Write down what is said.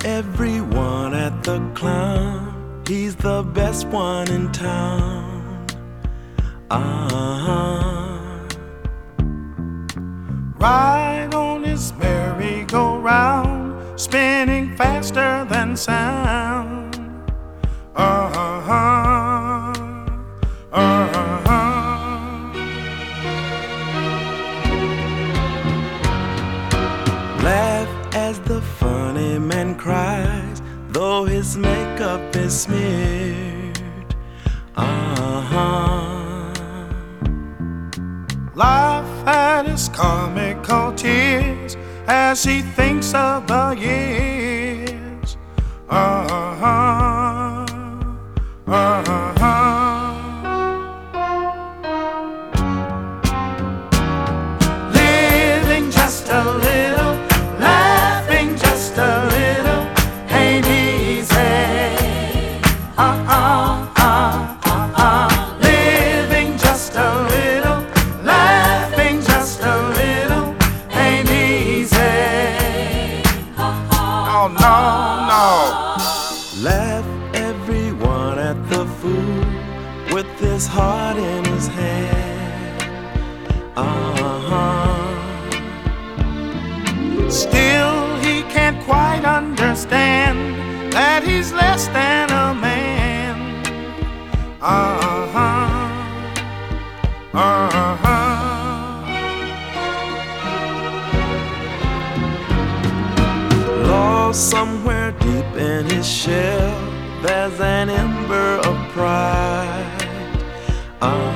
everyone at the clown. He's the best one in town. Ride on his merry-go-round, spinning faster than sound. Laugh as the funny man cries, though his makeup is smeared. Laugh at his comical tears as he thinks of the years. Living just a little, laughing just a little, ain't easy. Living just a little, laughing just a little, ain't easy. Oh no, no. Laugh everyone at the fool with his heart in his hand. Still he can't quite understand that he's less than a man. Lost somewhere deep in his shell, there's an ember of pride.